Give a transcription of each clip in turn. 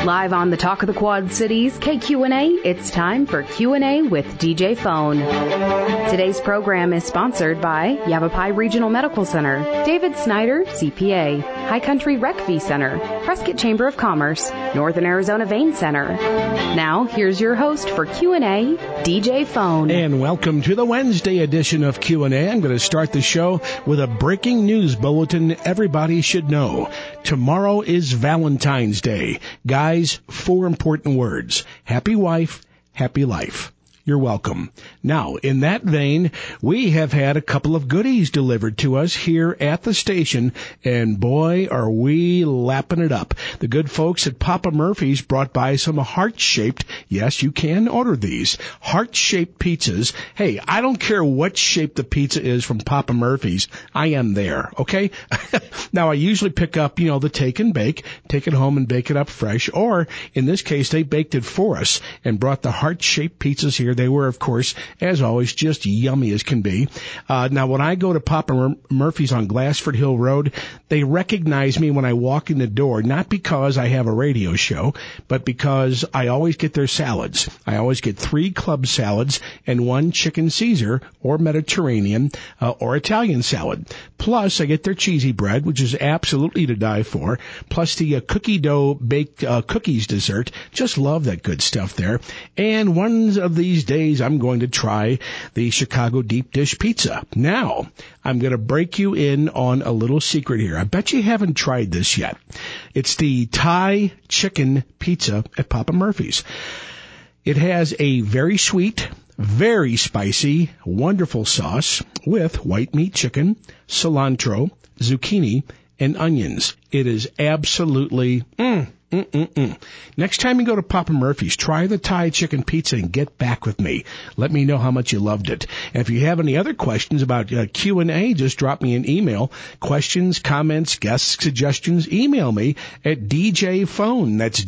Live on the Talk of the Quad Cities, KQNA, it's time for Q&A with DJ Phone. Today's program is sponsored by Yavapai Regional Medical Center, David Snyder, CPA, High Country Rec V Center, Prescott Chamber of Commerce, Northern Arizona Vein Center. Now, here's your host for Q&A, DJ Phone. And welcome to the Wednesday edition of Q&A. I'm going to start the show with a breaking news bulletin everybody should know. Tomorrow is Valentine's Day. Guys, 4 important words. Happy wife, happy life. You're welcome. Now, in that vein, we have had a couple of goodies delivered to us here at the station, and boy, are we lapping it up. The good folks at Papa Murphy's brought by some heart-shaped, yes, you can order these, heart-shaped pizzas. Hey, I don't care what shape the pizza is from Papa Murphy's. I am there, okay? Now, I usually pick up, the take and bake, take it home and bake it up fresh, or in this case, they baked it for us and brought the heart-shaped pizzas here. They were, of course, as always, just yummy as can be. Now, when I go to Papa Murphy's on Glassford Hill Road, they recognize me when I walk in the door, not because I have a radio show, but because I always get their salads. I always get 3 club salads and 1 chicken Caesar or Mediterranean or Italian salad. Plus, I get their cheesy bread, which is absolutely to die for, plus the cookie dough baked cookies dessert. Just love that good stuff there. And one of these days, I'm going to try the Chicago deep dish pizza. Now, I'm going to break you in on a little secret here. I bet you haven't tried this yet. It's the Thai chicken pizza at Papa Murphy's. It has a very sweet, very spicy, wonderful sauce with white meat chicken, cilantro, zucchini, and onions. It is absolutely Next time you go to Papa Murphy's, try the Thai chicken pizza and get back with me. Let me know how much you loved it. And if you have any other questions about Q&A, just drop me an email. Questions, comments, guest suggestions, email me at DJPhone. That's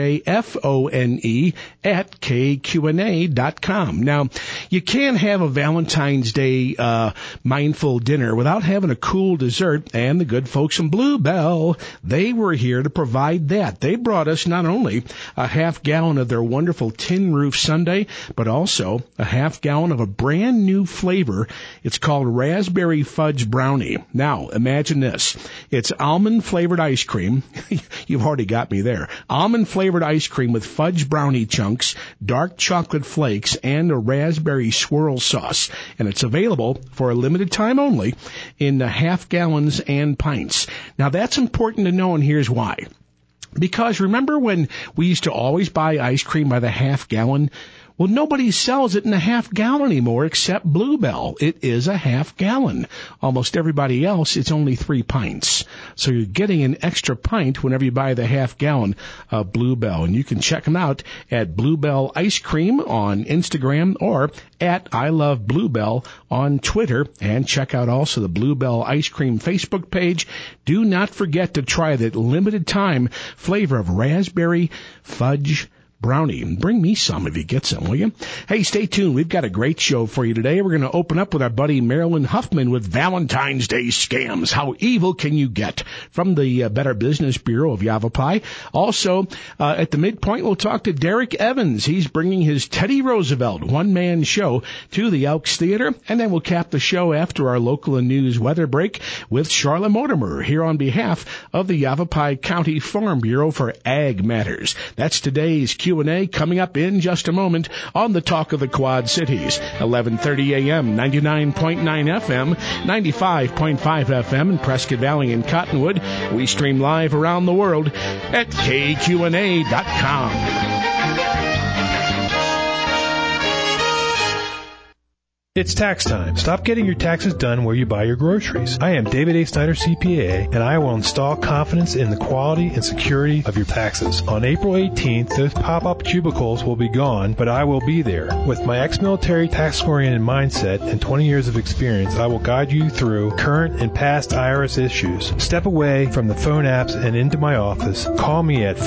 DJFONE at KQNA.com. Now, you can't have a Valentine's Day mindful dinner without having a cool dessert, and the good folks from Bluebell, they were here to provide that. They brought us not only a half-gallon of their wonderful tin roof sundae, but also a half-gallon of a brand new flavor. It's called Raspberry Fudge Brownie. Now, imagine this. It's almond-flavored ice cream. You've already got me there. Almond-flavored ice cream with fudge brownie chunks, dark chocolate flakes, and a raspberry swirl sauce. And it's available for a limited time only in the half-gallons and pints. Now, that's important to know, and here's why. Because remember when we used to always buy ice cream by the half gallon? Well, nobody sells it in a half gallon anymore except Bluebell. It is a half gallon. Almost everybody else, it's only 3 pints. So you're getting an extra pint whenever you buy the half gallon of Bluebell. And you can check them out at Bluebell Ice Cream on Instagram or at I Love Bluebell on Twitter. And check out also the Bluebell Ice Cream Facebook page. Do not forget to try that limited time flavor of raspberry fudge brownie. Bring me some if you get some, will you? Hey, stay tuned. We've got a great show for you today. We're going to open up with our buddy Marilyn Huffman with Valentine's Day scams. How evil can you get? From the Better Business Bureau of Yavapai. Also, at the midpoint, we'll talk to Derek Evans. He's bringing his Teddy Roosevelt one-man show to the Elks Theater. And then we'll cap the show after our local and news weather break with Charlotte Mortimer here on behalf of the Yavapai County Farm Bureau for Ag Matters. That's today's Q&A coming up in just a moment on the Talk of the Quad Cities, 11:30 a.m., 99.9 FM, 95.5 FM in Prescott Valley and Cottonwood. We stream live around the world at KQNA.com. It's tax time. Stop getting your taxes done where you buy your groceries. I am David A. Snyder, CPA, and I will install confidence in the quality and security of your taxes. On April 18th, those pop-up cubicles will be gone, but I will be there. With my ex-military tax-oriented mindset and 20 years of experience, I will guide you through current and past IRS issues. Step away from the phone apps and into my office. Call me at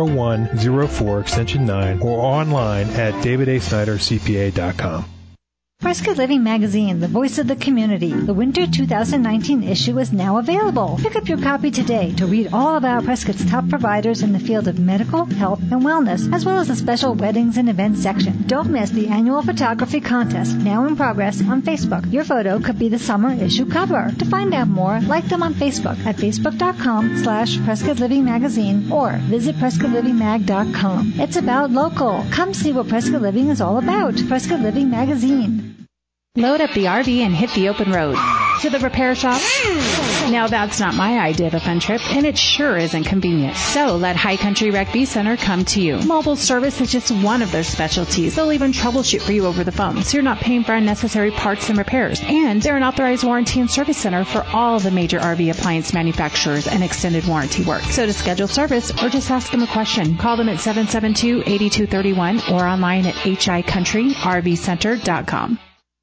445-0104 extension 9 or online at davidasnydercpa.com. Prescott Living Magazine, the voice of the community. The winter 2019 issue is now available. Pick up your copy today to read all about Prescott's top providers in the field of medical, health, and wellness, as well as the special weddings and events section. Don't miss the annual photography contest, now in progress on Facebook. Your photo could be the summer issue cover. To find out more, like them on Facebook at facebook.com/Prescott Living Magazine or visit PrescottLivingMag.com. It's about local. Come see what Prescott Living is all about. Prescott Living Magazine. Load up the RV and hit the open road. To the repair shop? Now that's not my idea of a fun trip, and it sure isn't convenient. So let High Country Rec V Center come to you. Mobile service is just one of their specialties. They'll even troubleshoot for you over the phone, so you're not paying for unnecessary parts and repairs. And they're an authorized warranty and service center for all the major RV appliance manufacturers and extended warranty work. So to schedule service or just ask them a question, call them at 772-8231 or online at hicountryrvcenter.com.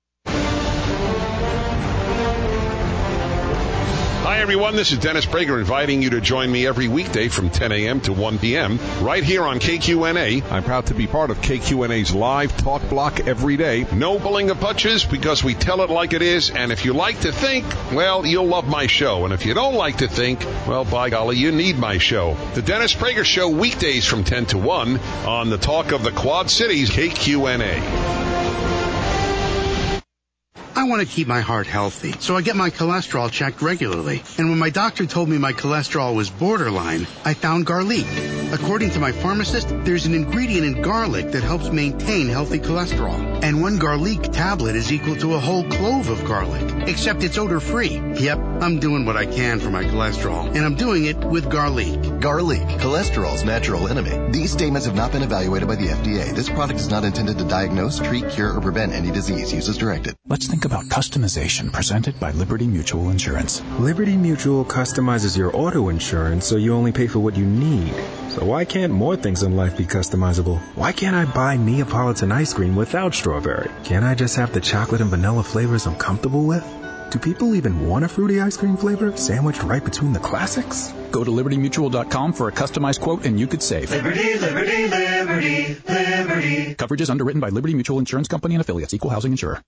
Hi, everyone. This is Dennis Prager inviting you to join me every weekday from 10 a.m. to 1 p.m. right here on KQNA. I'm proud to be part of KQNA's live talk block every day. No pulling of punches because we tell it like it is. And if you like to think, well, you'll love my show. And if you don't like to think, well, by golly, you need my show. The Dennis Prager Show weekdays from 10 to 1 on the Talk of the Quad Cities, KQNA. I want to keep my heart healthy, so I get my cholesterol checked regularly. And when my doctor told me my cholesterol was borderline, I found garlic. According to my pharmacist, there's an ingredient in garlic that helps maintain healthy cholesterol. And one garlic tablet is equal to a whole clove of garlic, except it's odor-free. Yep, I'm doing what I can for my cholesterol, and I'm doing it with garlic. Garlic, cholesterol's natural enemy. These statements have not been evaluated by the FDA. This product is not intended to diagnose, treat, cure, or prevent any disease. Use as directed. Let's think about customization presented by Liberty Mutual Insurance. Liberty Mutual customizes your auto insurance so you only pay for what you need. So why can't more things in life be customizable? Why can't I buy Neapolitan ice cream without strawberry? Can't I just have the chocolate and vanilla flavors I'm comfortable with? Do people even want a fruity ice cream flavor sandwiched right between the classics? Go to LibertyMutual.com for a customized quote and you could save. Liberty, liberty, liberty, liberty. Coverage is underwritten by Liberty Mutual Insurance Company and affiliates. Equal housing insurer.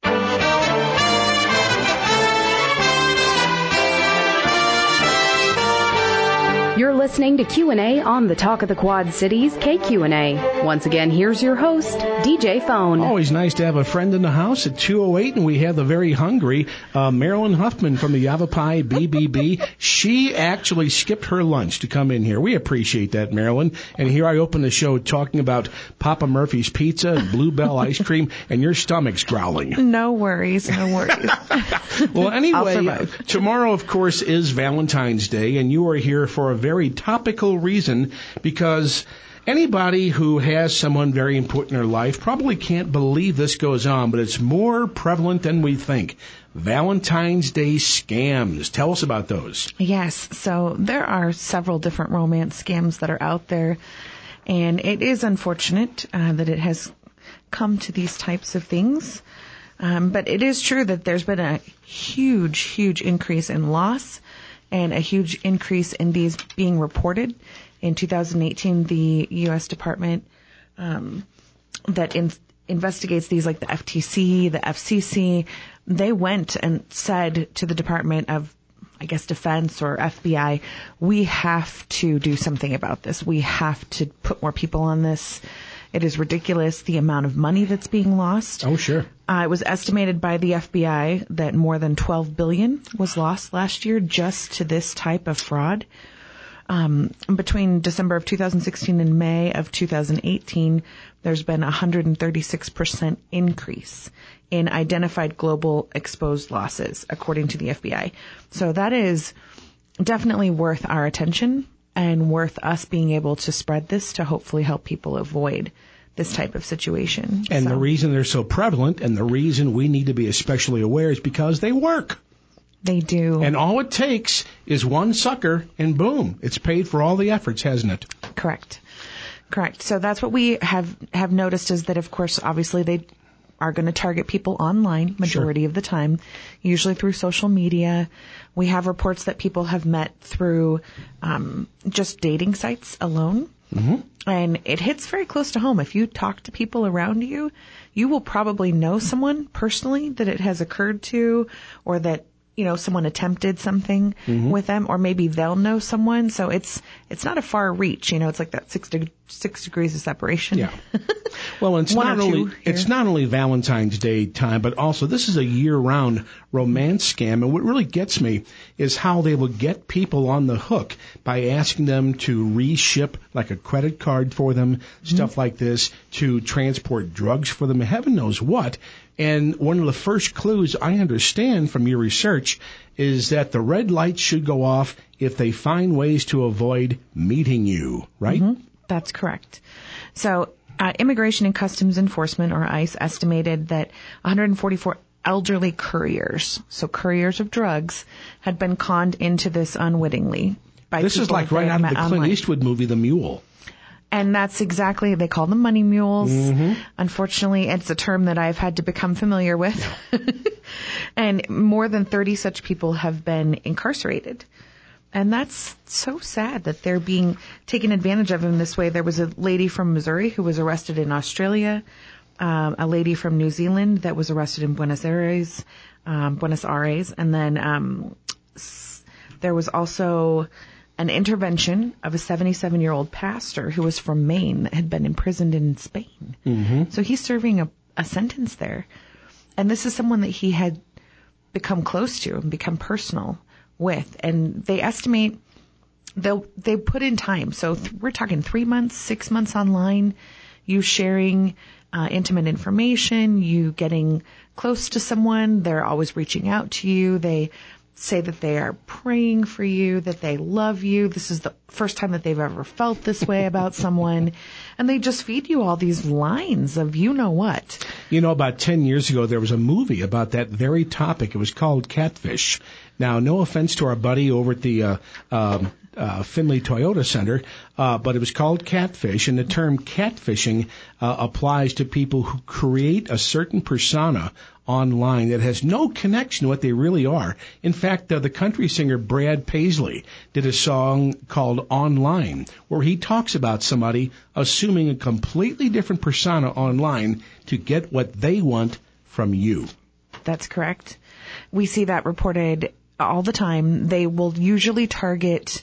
You're listening to Q&A on the Talk of the Quad Cities, KQNA. Once again, here's your host, DJ Phone. Always nice to have a friend in the house at 208, and we have the very hungry Marilyn Huffman from the Yavapai BBB. She actually skipped her lunch to come in here. We appreciate that, Marilyn. And here I open the show talking about Papa Murphy's Pizza and Bluebell ice cream, and your stomach's growling. No worries, no worries. Well, anyway, tomorrow, of course, is Valentine's Day, and you are here for a very topical reason, because anybody who has someone very important in their life probably can't believe this goes on, but it's more prevalent than we think. Valentine's Day scams. Tell us about those. Yes, so there are several different romance scams that are out there, and it is unfortunate that it has come to these types of things. But it is true that there's been a huge increase in loss and a huge increase in these being reported. In 2018, the U.S. Department that investigates these, like the FTC, the FCC, they went and said to the Department of, I guess, Defense or FBI, we have to do something about this. We have to put more people on this. It is ridiculous, the amount of money that's being lost. Oh, sure. It was estimated by the FBI that more than $12 billion was lost last year just to this type of fraud. Between December of 2016 and May of 2018, there's been a 136% increase in identified global exposed losses, according to the FBI. So that is definitely worth our attention and worth us being able to spread this to hopefully help people avoid this type of situation. And the reason they're so prevalent and the reason we need to be especially aware is because they work. They do. And all it takes is one sucker and boom, it's paid for all the efforts, hasn't it? Correct. So that's what we have noticed is that, of course, obviously they are going to target people online majority of the time, usually through social media. We have reports that people have met through just dating sites alone. And it hits very close to home. If you talk to people around you, you will probably know someone personally that it has occurred to, or that, someone attempted something with them, or maybe they'll know someone. So it's not a far reach. It's like that 6 degrees of separation. Yeah. Well, it's not only Valentine's Day time, but also this is a year-round romance scam. And what really gets me is how they will get people on the hook by asking them to reship like a credit card for them, stuff like this, to transport drugs for them, heaven knows what. And one of the first clues I understand from your research is that the red lights should go off if they find ways to avoid meeting you, right? That's correct. So Immigration and Customs Enforcement, or ICE, estimated that 144 elderly couriers, so couriers of drugs, had been conned into this unwittingly. This is like right out of the Clint Eastwood movie, The Mule. And that's exactly, they call them money mules. Unfortunately, it's a term that I've had to become familiar with. And more than 30 such people have been incarcerated. And that's so sad that they're being taken advantage of in this way. There was a lady from Missouri who was arrested in Australia, a lady from New Zealand that was arrested in Buenos Aires, and then there was also an intervention of a 77-year-old pastor who was from Maine that had been imprisoned in Spain. So he's serving a sentence there. And this is someone that he had become close to and become personal with. And they estimate they put in time. So we're talking 3 months, 6 months online, you sharing intimate information, you getting close to someone. They're always reaching out to you. They say that they are praying for you, that they love you. This is the first time that they've ever felt this way about someone. And they just feed you all these lines of what. About 10 years ago, there was a movie about that very topic. It was called Catfish. Now, no offense to our buddy over at the Findlay Toyota Center, but it was called Catfish, and the term catfishing applies to people who create a certain persona online that has no connection to what they really are. In fact, the country singer Brad Paisley did a song called Online, where he talks about somebody assuming a completely different persona online to get what they want from you. That's correct. We see that reported all the time. They will usually target,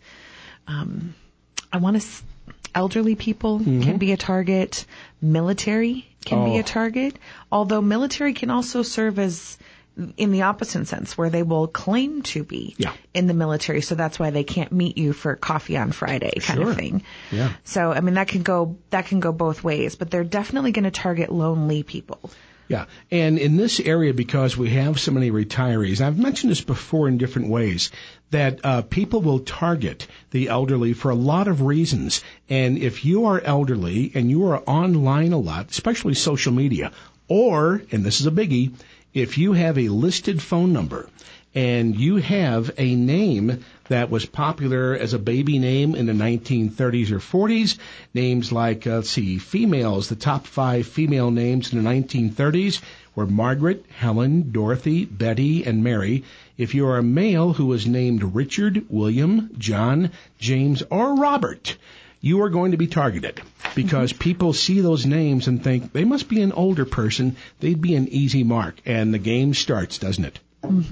elderly people can be a target. Military can be a target. Although military can also serve as in the opposite sense, where they will claim to be in the military. So that's why they can't meet you for coffee on Friday kind of thing. Yeah. So, that can go both ways, but they're definitely going to target lonely people. Yeah, and in this area, because we have so many retirees, I've mentioned this before in different ways, that people will target the elderly for a lot of reasons. And if you are elderly and you are online a lot, especially social media, or, and this is a biggie, if you have a listed phone number and you have a name that was popular as a baby name in the 1930s or 40s, names like, females, the top 5 female names in the 1930s were Margaret, Helen, Dorothy, Betty, and Mary. If you are a male who was named Richard, William, John, James, or Robert, you are going to be targeted because people see those names and think they must be an older person. They'd be an easy mark. And the game starts, doesn't it?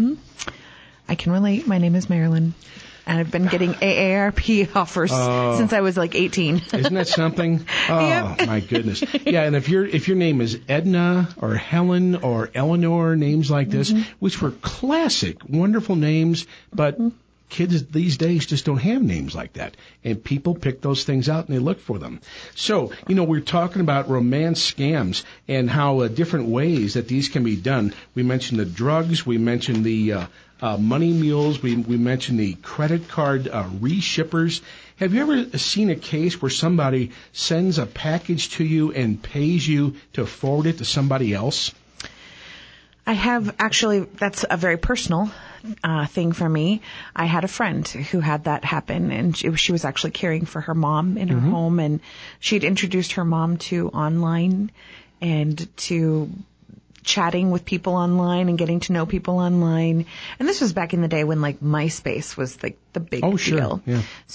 I can relate. My name is Marilyn. And I've been getting AARP offers since I was like 18. Isn't that something? Oh, my goodness. Yeah, and if your name is Edna or Helen or Eleanor, names like this, which were classic, wonderful names, but kids these days just don't have names like that. And people pick those things out and they look for them. So, we're talking about romance scams and how different ways that these can be done. We mentioned the drugs. We mentioned the money mules. We mentioned the credit card reshippers. Have you ever seen a case where somebody sends a package to you and pays you to forward it to somebody else? I have actually. That's a very personal thing for me. I had a friend who had that happen, and she was actually caring for her mom in her home, and she'd introduced her mom to online and to chatting with people online and getting to know people online. And this was back in the day when like MySpace was like the big deal. Yeah. So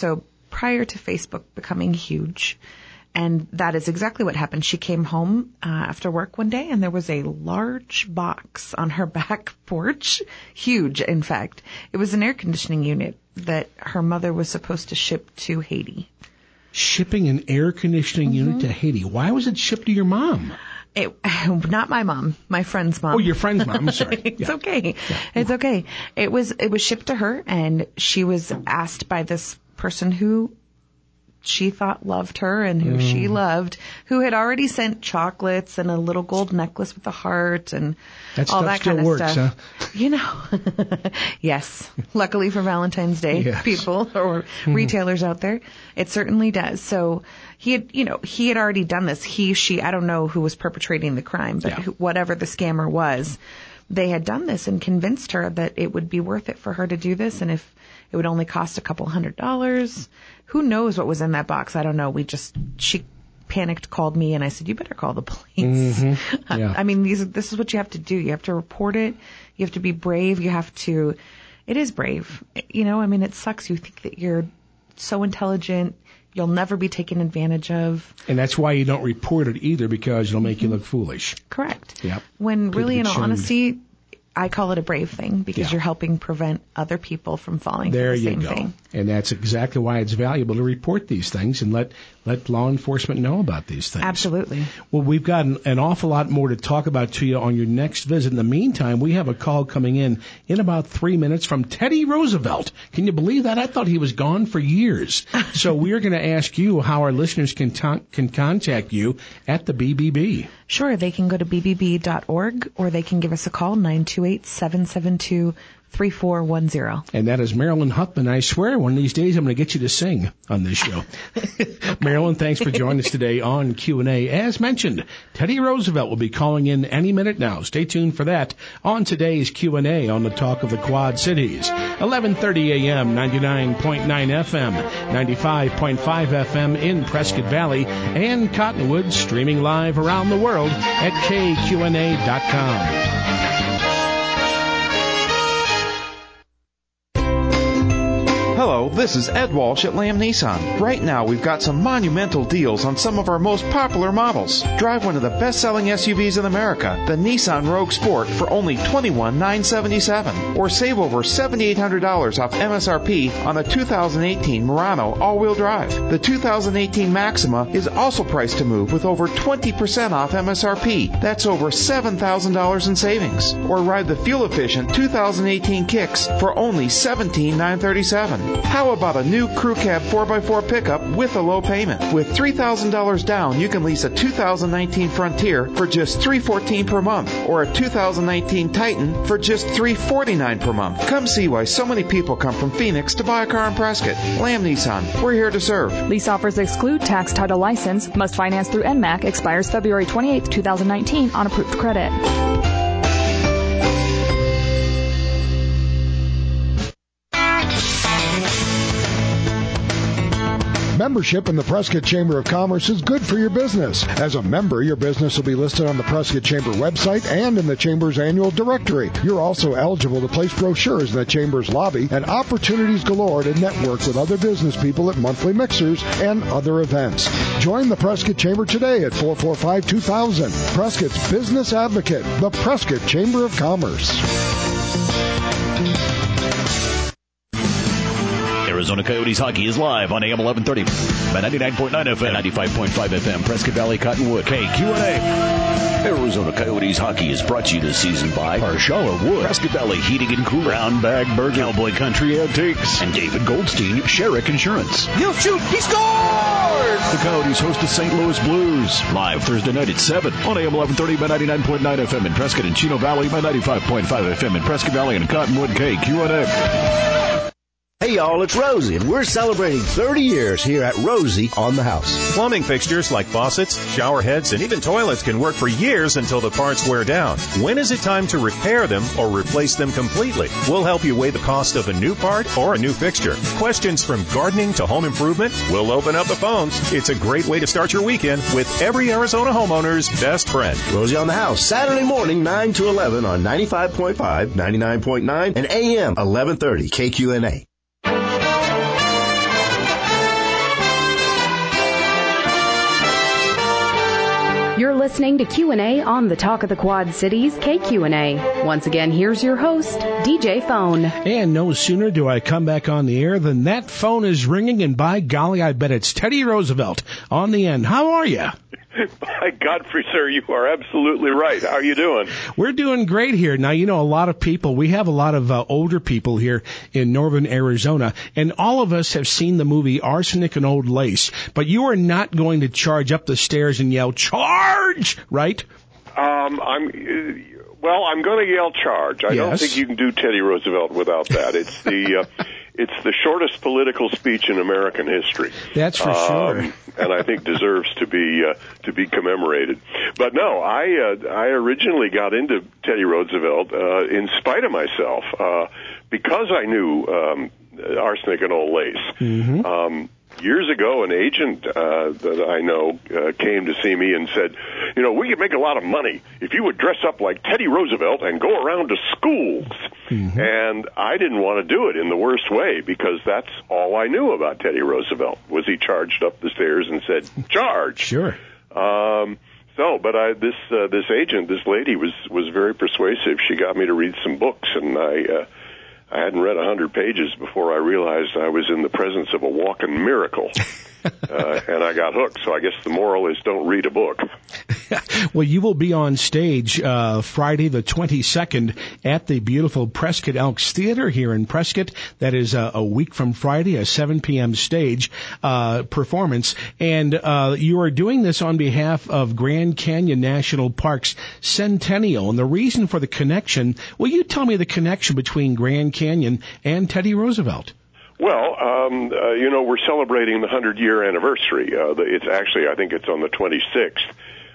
prior to Facebook becoming huge. And that is exactly what happened. She came home after work one day, and there was a large box on her back porch. Huge, in fact. It was an air conditioning unit that her mother was supposed to ship to Haiti. Shipping an air conditioning unit to Haiti. Why was it shipped to your mom? Not my mom, my friend's mom. Oh, your friend's mom. I'm sorry. It's okay. Yeah. It's okay. It was shipped to her, and she was asked by this person who she thought loved her and who she loved, who had already sent chocolates and a little gold necklace with a heart and all that kind of works, stuff. Huh? You know, yes. Luckily for Valentine's Day, people or retailers out there, it certainly does. So he had already done this. She, I don't know who was perpetrating the crime, but whatever the scammer was, they had done this and convinced her that it would be worth it for her to do this. And if it would only cost a couple $100. Who knows what was in that box? I don't know. She panicked, called me, and I said, you better call the police. I mean, this is what you have to do. You have to report it. You have to be brave. It is brave. You know, I mean, it sucks. You think that you're so intelligent. You'll never be taken advantage of. And that's why you don't report it either, because it'll make you look foolish. Correct. Yep. When really, in all honesty, I call it a brave thing because you're helping prevent other people from falling for the same thing. And that's exactly why it's valuable to report these things and let law enforcement know about these things. Absolutely. Well, we've got an awful lot more to talk about to you on your next visit. In the meantime, we have a call coming in about 3 minutes from Teddy Roosevelt. Can you believe that? I thought he was gone for years. So we're going to ask you how our listeners can contact you at the BBB. Sure. They can go to bbb.org or they can give us a call, 928-772-3410. And that is Marilyn Huffman. I swear one of these days I'm going to get you to sing on this show. Marilyn, thanks for joining us today on Q&A. As mentioned, Teddy Roosevelt will be calling in any minute now. Stay tuned for that on today's Q&A on the Talk of the Quad Cities. 11:30 a.m., 99.9 FM, 95.5 FM in Prescott Valley and Cottonwood, streaming live around the world at kqna.com. Hello, this is Ed Walsh at Lamb Nissan. Right now, we've got some monumental deals on some of our most popular models. Drive one of the best-selling SUVs in America, the Nissan Rogue Sport, for only $21,977. Or save over $7,800 off MSRP on a 2018 Murano all-wheel drive. The 2018 Maxima is also priced to move with over 20% off MSRP. That's over $7,000 in savings. Or ride the fuel-efficient 2018 Kicks for only $17,937. How about a new Crew Cab 4x4 pickup with a low payment? With $3,000 down, you can lease a 2019 Frontier for just $314 per month, or a 2019 Titan for just $349 per month. Come see why so many people come from Phoenix to buy a car in Prescott. Lamb Nissan, we're here to serve. Lease offers exclude tax, title, license, must finance through NMAC, expires February 28, 2019 on approved credit. Membership in the Prescott Chamber of Commerce is good for your business. As a member, your business will be listed on the Prescott Chamber website and in the Chamber's annual directory. You're also eligible to place brochures in the Chamber's lobby and opportunities galore to network with other business people at monthly mixers and other events. Join the Prescott Chamber today at 445-2000. Prescott's Business Advocate, the Prescott Chamber of Commerce. Arizona Coyotes hockey is live on AM 1130 by 99.9 FM, 95.5 FM, Prescott Valley, Cottonwood, KQNA. Arizona Coyotes hockey is brought to you this season by Marshaller Wood, Prescott Valley Heating and Cooling, Brown Bag Burger, Cowboy Country Antiques, and David Goldstein, Sherrick Insurance. He'll shoot, he scores! The Coyotes host the St. Louis Blues live Thursday night at 7 on AM 1130 by 99.9 FM in Prescott and Chino Valley by 95.5 FM in Prescott Valley and Cottonwood, KQNA. Hey y'all, it's Rosie, and we're celebrating 30 years here at Rosie on the House. Plumbing fixtures like faucets, shower heads, and even toilets can work for years until the parts wear down. When is it time to repair them or replace them completely? We'll help you weigh the cost of a new part or a new fixture. Questions from gardening to home improvement? We'll open up the phones. It's a great way to start your weekend with every Arizona homeowner's best friend. Rosie on the House, Saturday morning, 9 to 11 on 95.5, 99.9, and AM 1130 KQNA. listening to Q&A on the Talk of the Quad Cities, KQNA. Once again, here's your host, DJ Phone. And no sooner do I come back on the air than that phone is ringing, and by golly, I bet it's Teddy Roosevelt on the end. How are you? By Godfrey, sir, you are absolutely right. How are you doing? We're doing great here. Now, you know, a lot of people, we have a lot of older people here in northern Arizona, and all of us have seen the movie Arsenic and Old Lace, but you are not going to charge up the stairs and yell, "Charge!" right? I'm going to yell charge. I don't think you can do Teddy Roosevelt without that. It's the shortest political speech in American history. That's for sure, and I think deserves to be commemorated. But no, I originally got into Teddy Roosevelt in spite of myself because I knew Arsenic and Old Lace. Mm-hmm. Years ago, an agent that I know came to see me and said, you know, we could make a lot of money if you would dress up like Teddy Roosevelt and go around to schools. Mm-hmm. And I didn't want to do it in the worst way because that's all I knew about Teddy Roosevelt, was he charged up the stairs and said, "Charge." Sure. This agent, this lady, was very persuasive. She got me to read some books, and I hadn't read 100 pages before I realized I was in the presence of a walking miracle. And I got hooked. So I guess the moral is don't read a book. Well, you will be on stage Friday the 22nd at the beautiful Prescott Elks Theater here in Prescott. That is a week from Friday, a 7 p.m. stage performance. And you are doing this on behalf of Grand Canyon National Park's centennial. And the reason for the connection, will you tell me the connection between Grand Canyon and Teddy Roosevelt? Well, we're celebrating the 100-year anniversary. It's actually, I think it's on the 26th,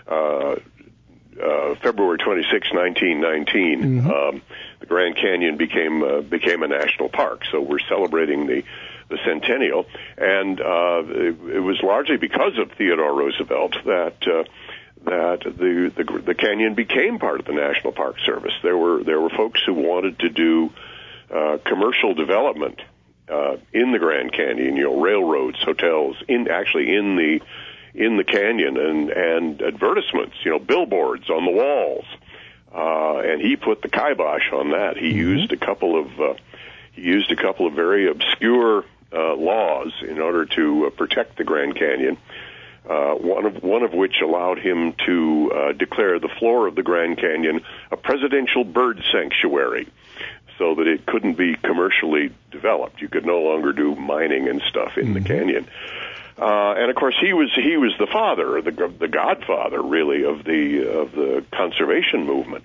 February 26, 1919. Mm-hmm. The Grand Canyon became a national park, so we're celebrating the centennial. And it was largely because of Theodore Roosevelt that the canyon became part of the National Park Service. There were folks who wanted to do commercial development in the Grand Canyon, railroads, hotels, in the canyon, and advertisements, billboards on the walls. And he put the kibosh on that. He used a couple of very obscure laws in order to protect the Grand Canyon. One of which allowed him to declare the floor of the Grand Canyon a presidential bird sanctuary, so that it couldn't be commercially developed. You could no longer do mining and stuff in the canyon. And of course, he was the father, the godfather, really, of the conservation movement.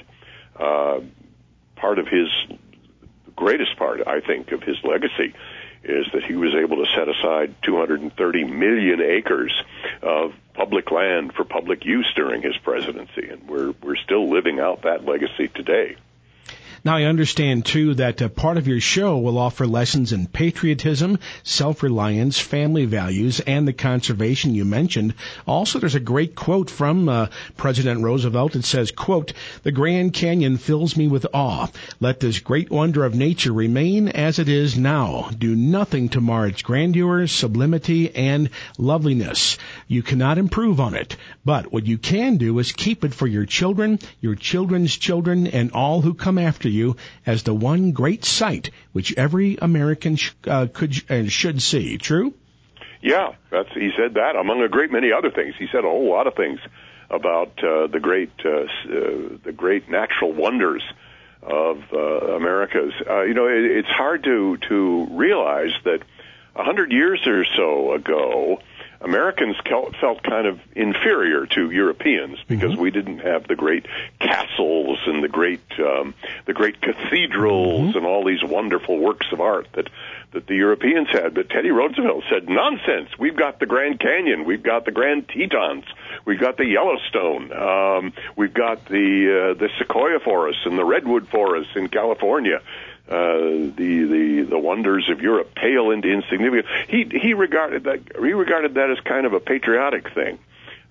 Greatest part, I think, of his legacy is that he was able to set aside 230 million acres of public land for public use during his presidency, and we're still living out that legacy today. Now, I understand, too, that part of your show will offer lessons in patriotism, self-reliance, family values, and the conservation you mentioned. Also, there's a great quote from President Roosevelt. It says, quote, "The Grand Canyon fills me with awe. Let this great wonder of nature remain as it is now. Do nothing to mar its grandeur, sublimity, and loveliness. You cannot improve on it. But what you can do is keep it for your children, your children's children, and all who come after you as the one great sight which every American could and should see." True? Yeah, he said that among a great many other things. He said a whole lot of things about the great natural wonders of America's. It's hard to realize that 100 years or so ago, Americans felt kind of inferior to Europeans because we didn't have the great castles and the great cathedrals and all these wonderful works of art that the Europeans had. But Teddy Roosevelt said, "Nonsense! We've got the Grand Canyon, we've got the Grand Tetons, we've got the Yellowstone, we've got the Sequoia forests and the Redwood forests in California." The wonders of Europe pale into insignificance. He regarded that as kind of a patriotic thing.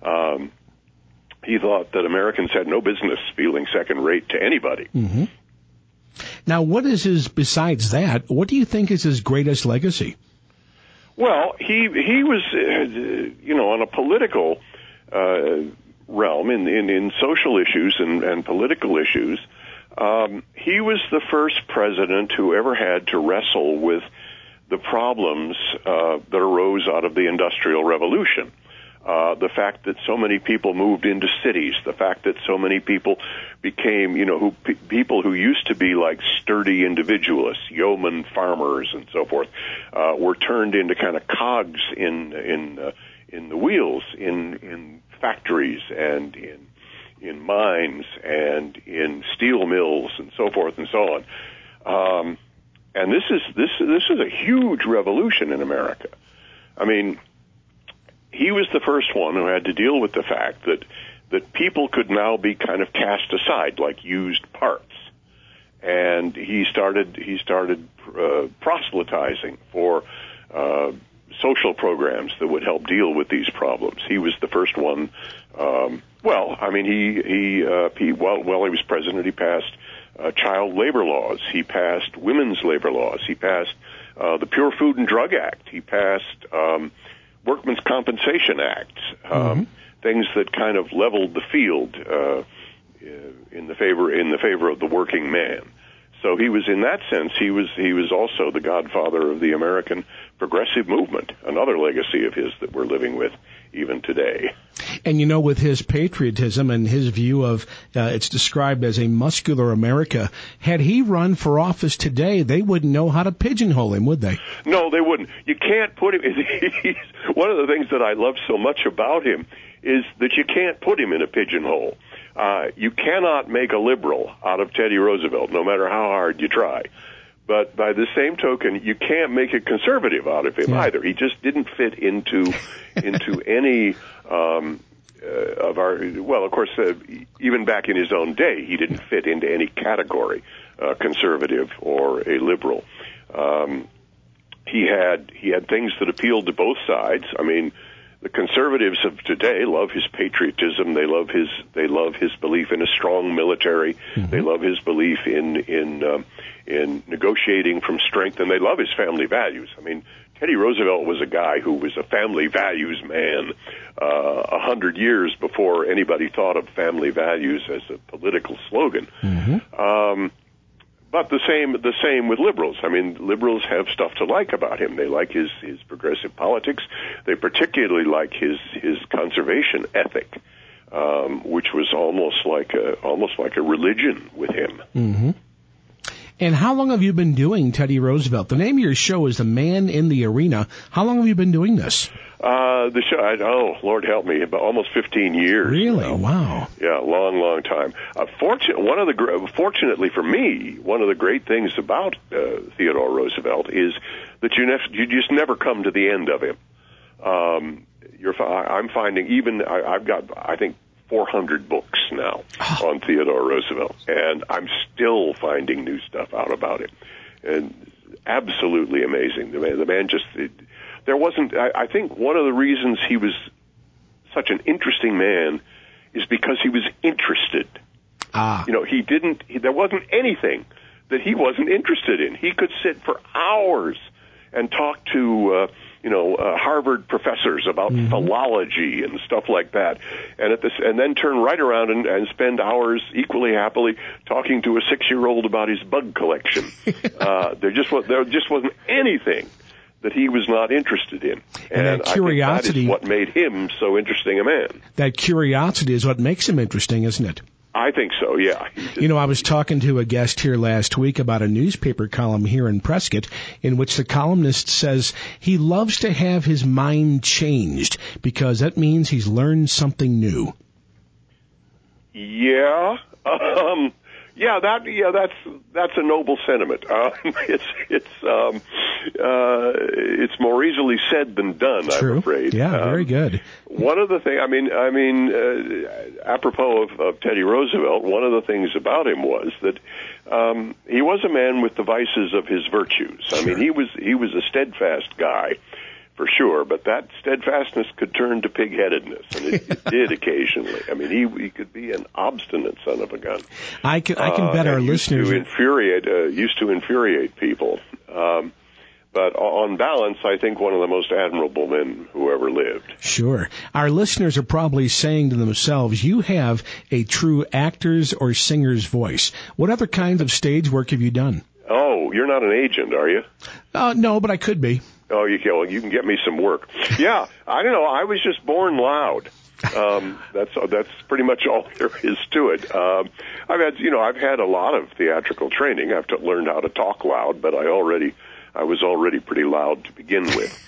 He thought that Americans had no business feeling second rate to anybody. Mm-hmm. Now, besides that, what do you think is his greatest legacy? Well, he was, on a political realm, in social issues and political issues, he was the first president who ever had to wrestle with the problems that arose out of the Industrial Revolution. The fact that so many people moved into cities, the fact that so many people became, people who used to be like sturdy individualists, yeoman farmers and so forth, were turned into kind of cogs in the wheels, in factories and in mines and in steel mills and so forth and so on. And this is a huge revolution in America. I mean, he was the first one who had to deal with the fact that people could now be kind of cast aside like used parts. And he started proselytizing for social programs that would help deal with these problems. He was the first one. While he was president, he passed child labor laws. He passed women's labor laws. He passed the Pure Food and Drug Act. He passed Workmen's Compensation Act, things that kind of leveled the field in the favor of the working man. So he was, in that sense, he was also the godfather of the American progressive movement, another legacy of his that we're living with even today. And with his patriotism and his view of, it's described as a muscular America, had he run for office today, they wouldn't know how to pigeonhole him, would they? No, they wouldn't. You can't put him, one of the things that I love so much about him is that you can't put him in a pigeonhole. You cannot make a liberal out of Teddy Roosevelt, no matter how hard you try. But by the same token, you can't make a conservative out of him either. He just didn't fit into any of our. Well, of course, even back in his own day, he didn't fit into any category, conservative or a liberal. He had things that appealed to both sides. I mean, the conservatives of today love his patriotism. They love his belief in a strong military. Mm-hmm. They love his belief in negotiating from strength, and they love his family values. I mean, Teddy Roosevelt was a guy who was a family values man 100 years before anybody thought of family values as a political slogan. Mm-hmm. But the same with liberals. I mean, liberals have stuff to like about him. They like his progressive politics. They particularly like his conservation ethic, which was almost like a religion with him. Mm-hmm. And how long have you been doing Teddy Roosevelt? The name of your show is The Man in the Arena. How long have you been doing this? The show, Lord help me, about almost 15 years. Really? Now. Wow. Yeah, long time. Fortunately for me, one of the great things about Theodore Roosevelt is that you just never come to the end of him. I'm finding I've got, I think, 400 books now on Theodore Roosevelt, and I'm still finding new stuff out about him. And absolutely amazing. The man just... There wasn't, I think one of the reasons he was such an interesting man is because he was interested. There wasn't anything that he wasn't interested in. He could sit for hours and talk to, Harvard professors about philology and stuff like that, and then turn right around and spend hours equally happily talking to a 6-year-old about his bug collection. There just wasn't anything that he was not interested in. And that curiosity, I think that is what made him so interesting a man. That curiosity is what makes him interesting, isn't it? I think so, yeah. I was talking to a guest here last week about a newspaper column here in Prescott in which the columnist says he loves to have his mind changed because that means he's learned something new. Yeah. That's a noble sentiment. It's more easily said than done. True. I'm afraid. Yeah, very good. One of the things, apropos of Teddy Roosevelt, one of the things about him was that he was a man with the vices of his virtues. Sure. I mean, he was a steadfast guy, for sure, but that steadfastness could turn to pig-headedness, and it did occasionally. I mean, he could be an obstinate son of a gun. I can bet our listeners used to infuriate people. But on balance, I think one of the most admirable men who ever lived. Sure. Our listeners are probably saying to themselves, you have a true actor's or singer's voice. What other kinds of stage work have you done? Oh, you're not an agent, are you? No, but I could be. Oh, you can. Well, you can get me some work. Yeah, I don't know. I was just born loud. That's pretty much all there is to it. I've had a lot of theatrical training. I've learned how to talk loud, but I was already pretty loud to begin with.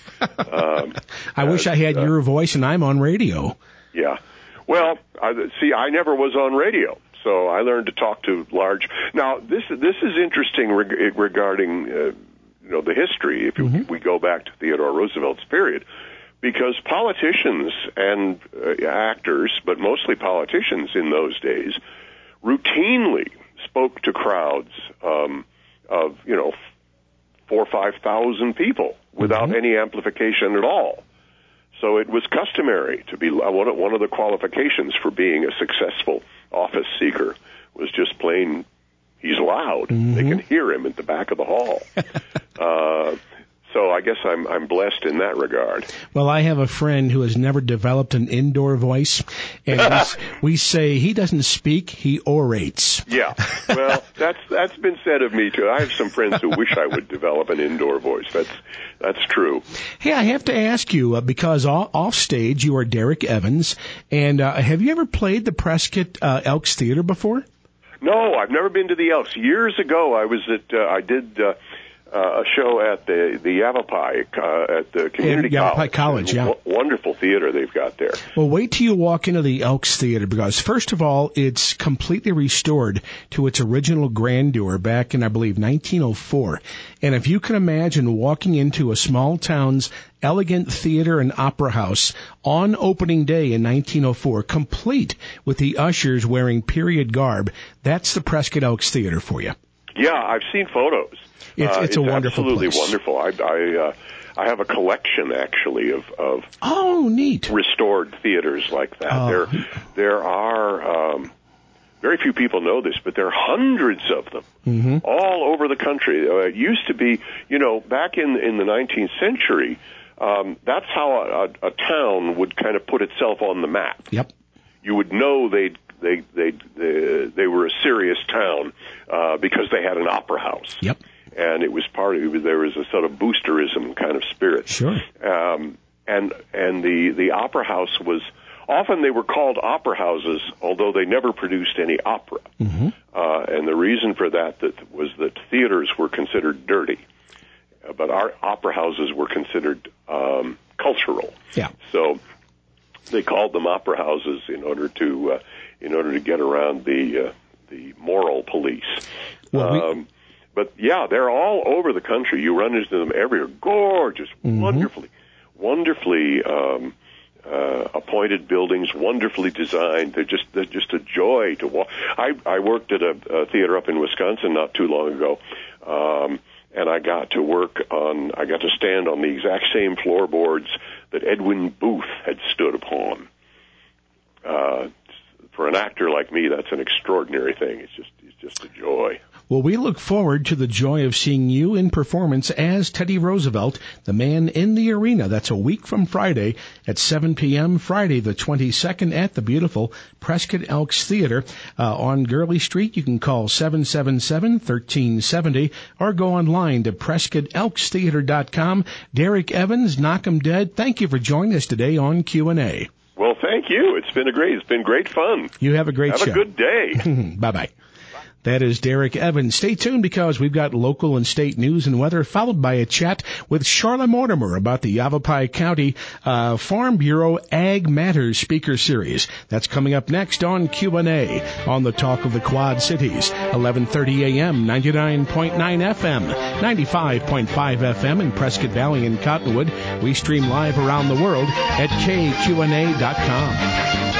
I wish I had your voice, and I'm on radio. Yeah. Well, I never was on radio, so I learned to talk to large. Now, this is interesting regarding the history. If we go back to Theodore Roosevelt's period, because politicians and actors, but mostly politicians in those days, routinely spoke to crowds of 4,000 or 5,000 people without any amplification at all. So it was customary to be one of the qualifications for being a successful office seeker was just plain he's loud. They can hear him at the back of the hall. So I guess I'm blessed in that regard. Well, I have a friend who has never developed an indoor voice, and we say he doesn't speak, he orates. Yeah, well, that's been said of me too. I have some friends who wish I would develop an indoor voice. That's true. Hey, I have to ask you, because off stage you are Derek Evans, and have you ever played the Prescott Elks Theater before? No, I've never been to the Elks. Years ago, I did a show at the Yavapai at the community college. Yeah. Wonderful theater they've got there. Well, wait till you walk into the Elks Theater, because first of all, it's completely restored to its original grandeur back in, I believe, 1904. And if you can imagine walking into a small town's elegant theater and opera house on opening day in 1904, complete with the ushers wearing period garb, that's the Prescott Elks Theater for you. Yeah, I've seen photos. It's a wonderful absolutely place. Wonderful. I have a collection actually of neat restored theaters like that. There are very few people know this, but there are hundreds of them all over the country. It used to be, back in the 19th century, that's how a town would kind of put itself on the map. Yep. You would know they were a serious town because they had an opera house. Yep. And it was there was a sort of boosterism kind of spirit. Sure. And the opera house was, often they were called opera houses, although they never produced any opera. And the reason for that was that theaters were considered dirty, but our opera houses were considered cultural. Yeah. So they called them opera houses in order to get around the moral police. Well, but yeah, they're all over the country. You run into them everywhere. Gorgeous, wonderfully appointed buildings, wonderfully designed. They're just a joy to walk. I worked at a theater up in Wisconsin not too long ago, and I got to stand on the exact same floorboards that Edwin Booth had stood upon. For an actor like me, that's an extraordinary thing. It's just a joy. Well, we look forward to the joy of seeing you in performance as Teddy Roosevelt, the man in the arena. That's a week from Friday at 7 p.m., Friday the 22nd at the beautiful Prescott Elks Theater on Gurley Street. You can call 777-1370 or go online to PrescottElksTheater.com. Derek Evans, Knock 'em Dead, thank you for joining us today on Q&A. Well, thank you. It's been great fun. You have a great show. Have a good day. Bye-bye. That is Derek Evans. Stay tuned, because we've got local and state news and weather, followed by a chat with Charla Mortimer about the Yavapai County Farm Bureau Ag Matters Speaker Series. That's coming up next on Q&A on the Talk of the Quad Cities, 11:30 a.m., 99.9 FM, 95.5 FM in Prescott Valley and Cottonwood. We stream live around the world at KQNA.com.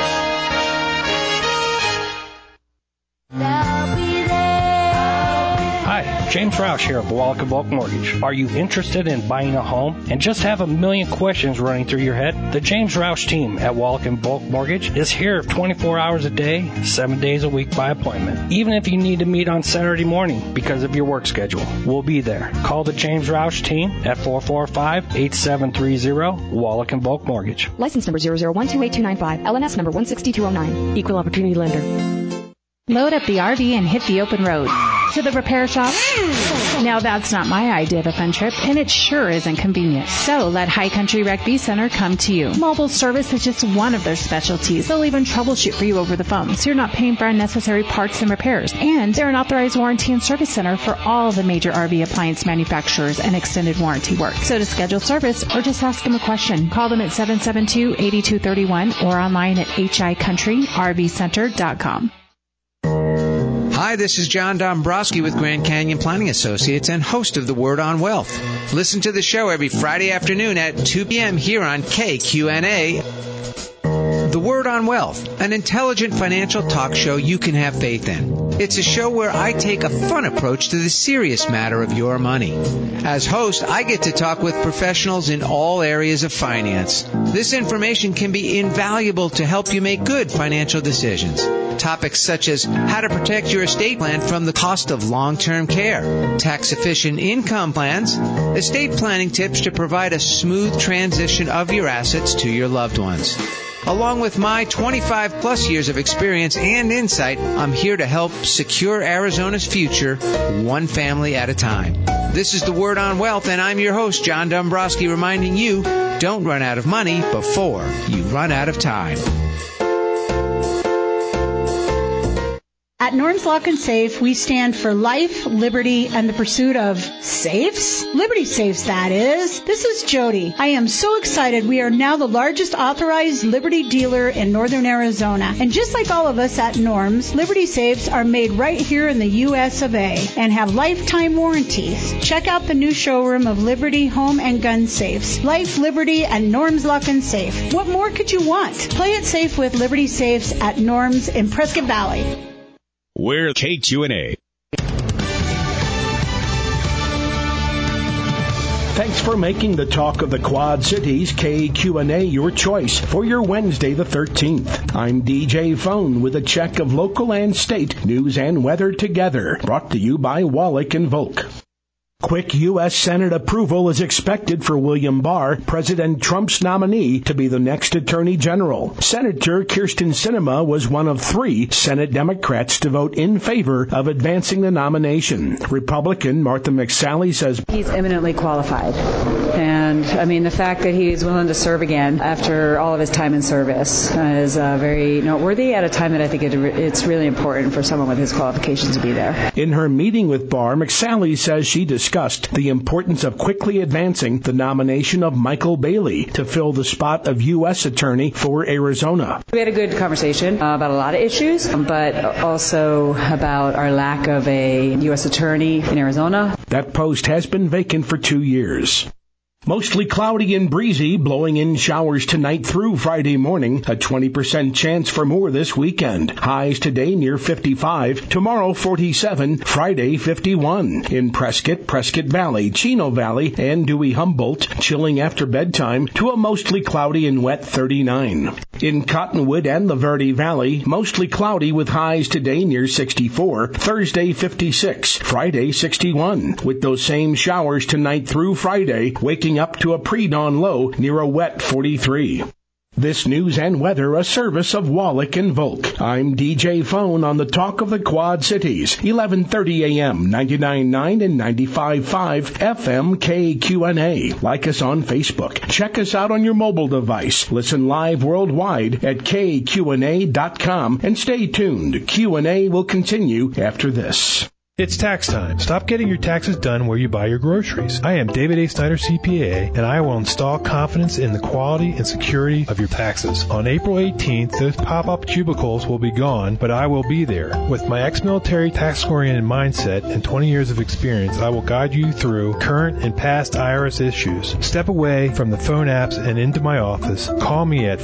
Hi, James Roush here of Wallach & Bulk Mortgage. Are you interested in buying a home and just have a million questions running through your head? The James Roush team at Wallach & Bulk Mortgage is here 24 hours a day, 7 days a week by appointment. Even if you need to meet on Saturday morning because of your work schedule, we'll be there. Call the James Roush team at 445-8730, Wallach & Bulk Mortgage. License number 0012825, LNS number 16209. Equal Opportunity Lender. Load up the RV and hit the open road. To the repair shop? Now that's not my idea of a fun trip, and it sure isn't convenient. So let High Country Rec B Center come to you. Mobile service is just one of their specialties. They'll even troubleshoot for you over the phone, so you're not paying for unnecessary parts and repairs. And they're an authorized warranty and service center for all the major RV appliance manufacturers and extended warranty work. So to schedule service or just ask them a question, call them at 772-8231 or online at hicountryrvcenter.com. Hi, this is John Dombrowski with Grand Canyon Planning Associates and host of The Word on Wealth. Listen to the show every Friday afternoon at 2 p.m. here on KQNA. The Word on Wealth, an intelligent financial talk show you can have faith in. It's a show where I take a fun approach to the serious matter of your money. As host, I get to talk with professionals in all areas of finance. This information can be invaluable to help you make good financial decisions. Topics such as how to protect your estate plan from the cost of long-term care, tax-efficient income plans, estate planning tips to provide a smooth transition of your assets to your loved ones. Along with my 25-plus years of experience and insight, I'm here to help secure Arizona's future one family at a time. This is The Word on Wealth, and I'm your host, John Dombrowski, reminding you, don't run out of money before you run out of time. At Norm's Lock and Safe, we stand for life, liberty, and the pursuit of safes? Liberty safes, that is. This is Jody. I am so excited. We are now the largest authorized Liberty dealer in northern Arizona. And just like all of us at Norm's, Liberty safes are made right here in the U.S. of A. and have lifetime warranties. Check out the new showroom of Liberty home and gun safes. Life, liberty, and Norm's Lock and Safe. What more could you want? Play it safe with Liberty safes at Norm's in Prescott Valley. We're KQNA. Thanks for making the talk of the Quad Cities, KQNA, your choice for your Wednesday the 13th. I'm DJ Phone with a check of local and state news and weather together. Brought to you by Wallach & Volk. Quick U.S. Senate approval is expected for William Barr, President Trump's nominee, to be the next Attorney General. Senator Kyrsten Sinema was one of 3 Senate Democrats to vote in favor of advancing the nomination. Republican Martha McSally says he's eminently qualified. And, the fact that he's willing to serve again after all of his time in service is very noteworthy at a time that I think it's really important for someone with his qualifications to be there. In her meeting with Barr, McSally says she discussed the importance of quickly advancing the nomination of Michael Bailey to fill the spot of U.S. Attorney for Arizona. We had a good conversation about a lot of issues, but also about our lack of a U.S. Attorney in Arizona. That post has been vacant for 2 years. Mostly cloudy and breezy, blowing in showers tonight through Friday morning. A 20% chance for more this weekend. Highs today near 55. Tomorrow 47. Friday 51. In Prescott, Prescott Valley, Chino Valley, and Dewey Humboldt, chilling after bedtime to a mostly cloudy and wet 39. In Cottonwood and the Verde Valley, mostly cloudy with highs today near 64. Thursday 56. Friday 61. With those same showers tonight through Friday, waking up to a pre-dawn low near a wet 43. This news and weather, a service of Wallach & Volk. I'm DJ Phone on the Talk of the Quad Cities, 11:30 a.m., 99.9 and 95.5 FM KQNA. Like us on Facebook. Check us out on your mobile device. Listen live worldwide at KQNA.com and stay tuned. Q&A will continue after this. It's tax time. Stop getting your taxes done where you buy your groceries. I am David A. Snyder, CPA, and I will install confidence in the quality and security of your taxes. On April 18th, those pop-up cubicles will be gone, but I will be there. With my ex-military tax-oriented mindset and 20 years of experience, I will guide you through current and past IRS issues. Step away from the phone apps and into my office. Call me at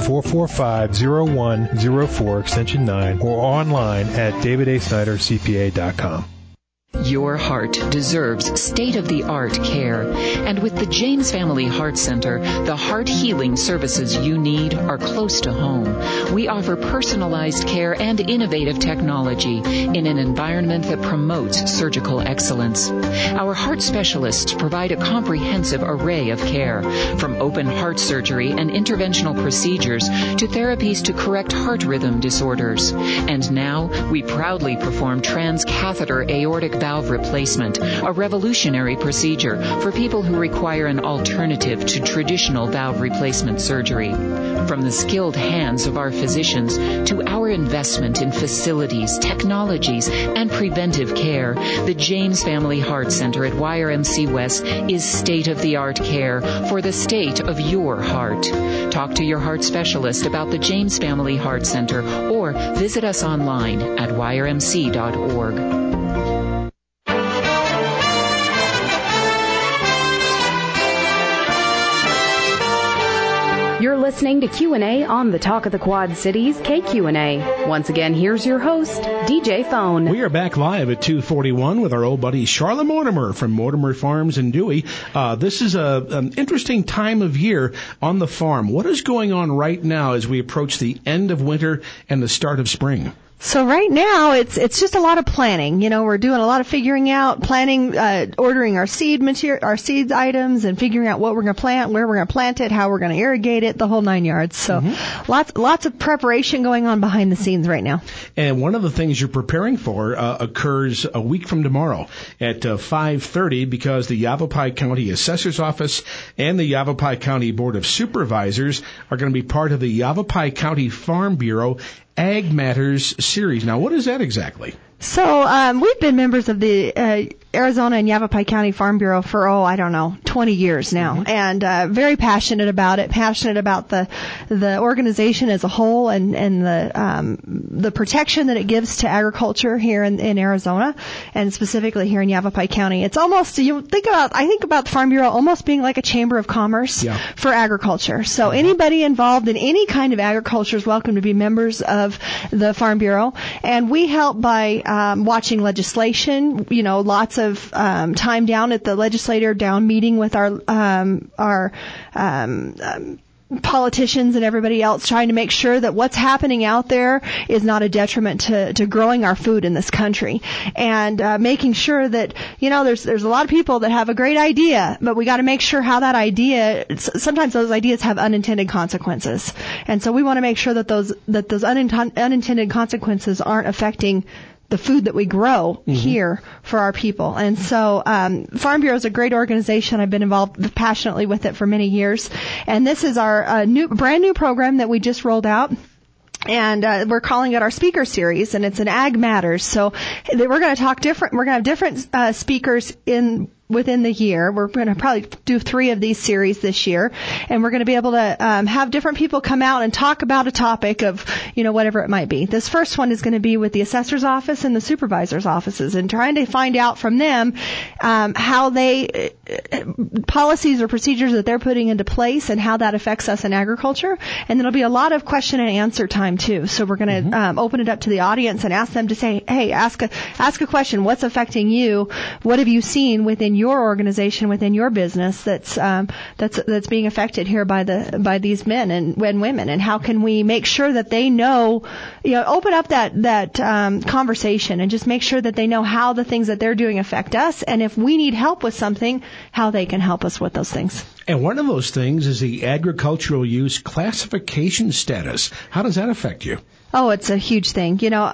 445-0104 extension 9 or online at davidasnydercpa.com. Your heart deserves state-of-the-art care. And with the James Family Heart Center, the heart healing services you need are close to home. We offer personalized care and innovative technology in an environment that promotes surgical excellence. Our heart specialists provide a comprehensive array of care, from open heart surgery and interventional procedures to therapies to correct heart rhythm disorders. And now, we proudly perform transcatheter aortic valve replacement, a revolutionary procedure for people who require an alternative to traditional valve replacement surgery. From the skilled hands of our physicians to our investment in facilities, technologies, and preventive care, the James Family Heart Center at YRMC West is state-of-the-art care for the state of your heart. Talk to your heart specialist about the James Family Heart Center or visit us online at yrmc.org. You're listening to Q&A on the Talk of the Quad Cities, KQNA. Once again, here's your host, DJ Phone. We are back live at 2:41 with our old buddy Charlotte Mortimer from Mortimer Farms in Dewey. This is an interesting time of year on the farm. What is going on right now as we approach the end of winter and the start of spring? So right now, it's just a lot of planning. You know, we're doing a lot of figuring out, planning, ordering our seed material, our seeds items, and figuring out what we're going to plant, where we're going to plant it, how we're going to irrigate it, the whole 9 yards. So lots of preparation going on behind the scenes right now. And one of the things you're preparing for occurs a week from tomorrow at 5:30 because the Yavapai County Assessor's Office and the Yavapai County Board of Supervisors are going to be part of the Yavapai County Farm Bureau Ag Matters series. Now, what is that exactly? So we've been members of the Arizona and Yavapai County Farm Bureau for, 20 years now, and very passionate about it, passionate about the organization as a whole and the protection that it gives to agriculture here in Arizona, and specifically here in Yavapai County. It's almost, I think about the Farm Bureau almost being like a chamber of commerce for agriculture. So anybody involved in any kind of agriculture is welcome to be members of the Farm Bureau, and we help by watching legislation, lots of time down at the legislature, down meeting with our politicians and everybody else, trying to make sure that what's happening out there is not a detriment to growing our food in this country, and making sure that there's a lot of people that have a great idea, but we got to make sure how that idea, sometimes those ideas have unintended consequences, and so we want to make sure that those unintended consequences aren't affecting the food that we grow here for our people. And so Farm Bureau is a great organization. I've been involved passionately with it for many years. And this is our brand new program that we just rolled out. And we're calling it our speaker series, and it's an Ag Matters. So we're going to talk different. We're going to have different speakers within the year. We're going to probably do 3 of these series this year, and we're going to be able to have different people come out and talk about a topic of, whatever it might be. This first one is going to be with the assessor's office and the supervisor's offices, and trying to find out from them how they policies or procedures that they're putting into place and how that affects us in agriculture. And there'll be a lot of question and answer time too. So we're going to open it up to the audience and ask them to say, hey, ask a question. What's affecting you? What have you seen within your organization, within your business that's being affected here by these men and women, and how can we make sure that they know, open up that conversation and just make sure that they know how the things that they're doing affect us, and if we need help with something, how they can help us with those things. And one of those things is the agricultural use classification status. How does that affect you? Oh, it's a huge thing.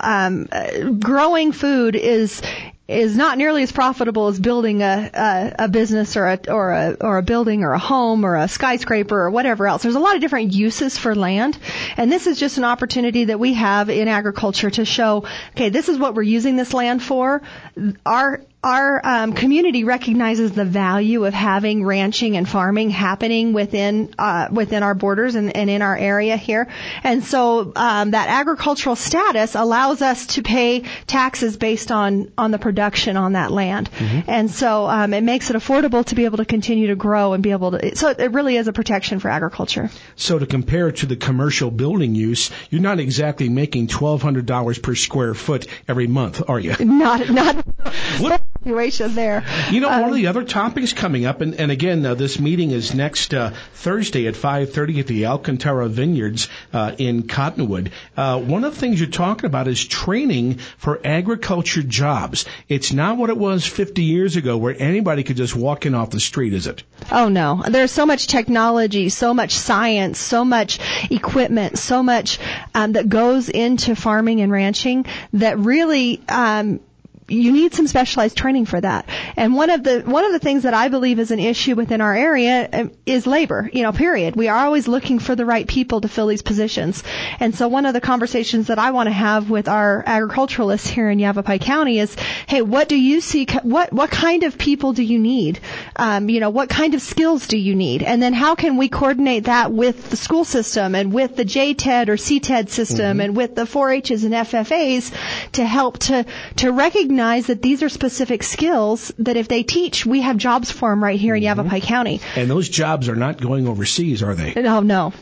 Growing food is not nearly as profitable as building a business or a building or a home or a skyscraper or whatever else. There's a lot of different uses for land, and this is just an opportunity that we have in agriculture to show, okay, this is what we're using this land for. Our community recognizes the value of having ranching and farming happening within our borders and in our area here. And so that agricultural status allows us to pay taxes based on the production on that land. And so it makes it affordable to be able to continue to grow and be able to. So it really is a protection for agriculture. So to compare it to the commercial building use, you're not exactly making $1,200 per square foot every month, are you? Not. evaluation there. You know, one of the other topics coming up, and again, this meeting is next Thursday at 5:30 at the Alcantara Vineyards in Cottonwood. One of the things you're talking about is training for agriculture jobs. It's not what it was 50 years ago where anybody could just walk in off the street, is it? Oh, no. There's so much technology, so much science, so much equipment, so much that goes into farming and ranching that really you need some specialized training for that. And one of the things that I believe is an issue within our area is labor, period. We are always looking for the right people to fill these positions. And so one of the conversations that I want to have with our agriculturalists here in Yavapai County is, hey, what do you see, what kind of people do you need? What kind of skills do you need? And then how can we coordinate that with the school system and with the JTED or CTED system and with the 4-H's and FFAs to help to recognize that these are specific skills that if they teach, we have jobs for them right here in Yavapai County. And those jobs are not going overseas, are they? No.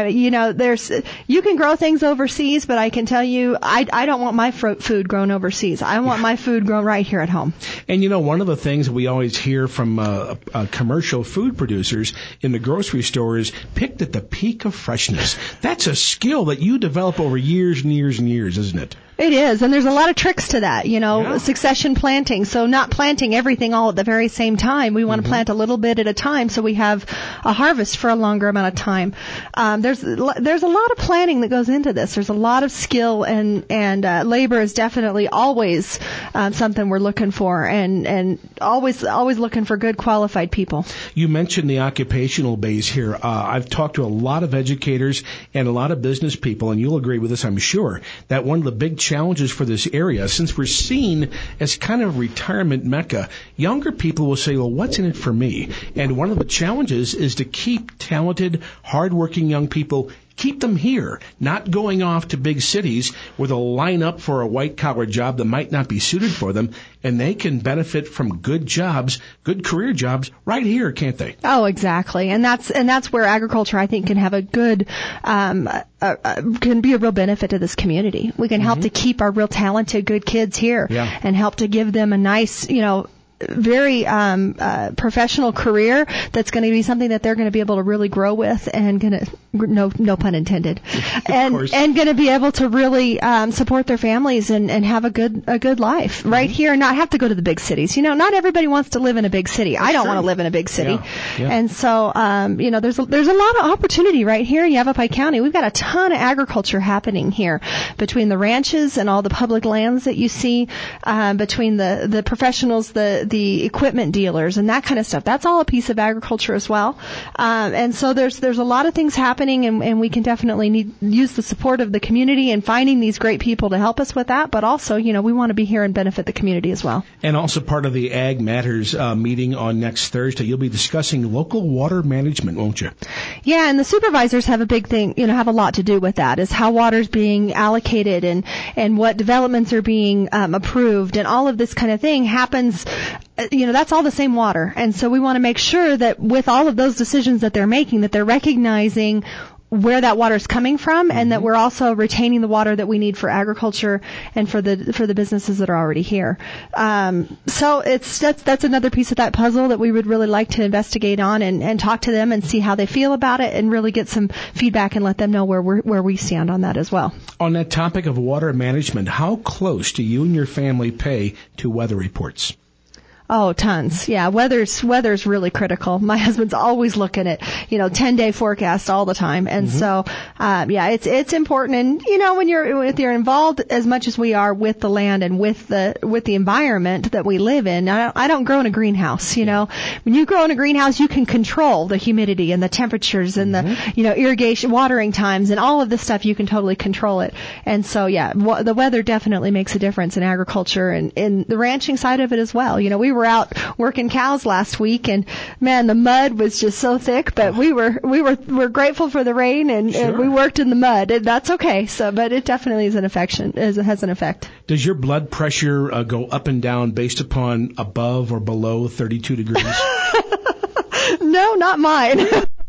You can grow things overseas, but I can tell you, I don't want my food grown overseas. I want my food grown right here at home. And one of the things that we always hear from commercial food producers in the grocery store is picked at the peak of freshness. That's a skill that you develop over years and years and years, isn't it? It is, and there's a lot of tricks to that, succession planting. So not planting everything all at the very same time. We want to plant a little bit at a time so we have a harvest for a longer amount of time. There's a lot of planning that goes into this. There's a lot of skill, and labor is definitely always something we're looking for, and always looking for good qualified people. You mentioned the occupational base here. I've talked to a lot of educators and a lot of business people, and you'll agree with this, I'm sure, that one of the big challenges for this area, since we're seen as kind of a retirement mecca, younger people will say, well, what's in it for me? And one of the challenges is to keep talented, hardworking young people, keep them here, not going off to big cities where they'll line up for a white-collar job that might not be suited for them, and they can benefit from good jobs, good career jobs right here, can't they? Oh, exactly. And that's where agriculture, I think, can have a good, can be a real benefit to this community. We can help to keep our real talented, good kids here and help to give them a nice, very professional career that's going to be something that they're going to be able to really grow with and no pun intended, and going to be able to really support their families and have a good life right here and not have to go to the big cities. Not everybody wants to live in a big city. I don't want to live in a big city. Yeah. And so there's a lot of opportunity right here in Yavapai County. We've got a ton of agriculture happening here between the ranches and all the public lands that you see, between the professionals, the equipment dealers and that kind of stuff. That's all a piece of agriculture as well. And so there's a lot of things happening, and we can definitely use the support of the community and finding these great people to help us with that. But also, we want to be here and benefit the community as well. And also part of the Ag Matters meeting on next Thursday, you'll be discussing local water management, won't you? Yeah, and the supervisors have a big thing, have a lot to do with that, is how water's being allocated and what developments are being approved, and all of this kind of thing happens. That's all the same water. And so we want to make sure that with all of those decisions that they're making, that they're recognizing where that water is coming from, and that we're also retaining the water that we need for agriculture and for the businesses that are already here. So that's another piece of that puzzle that we would really like to investigate on and talk to them and see how they feel about it, and really get some feedback and let them know where we stand on that as well. On that topic of water management, how close do you and your family pay to weather reports? Oh, tons. Yeah, weather's really critical. My husband's always looking at, 10-day forecast all the time. And so, it's important. And, when you're involved as much as we are with the land and with the environment that we live in, I don't grow in a greenhouse, When you grow in a greenhouse, you can control the humidity and the temperatures and the, irrigation, watering times and all of this stuff. You can totally control it. And so, the weather definitely makes a difference in agriculture and in the ranching side of it as well. We were out working cows last week, and man, the mud was just so thick, but we're grateful for the rain, and we worked in the mud, and that's okay. So, but it definitely has an effect. Does your blood pressure go up and down based upon above or below 32 degrees? No, not mine.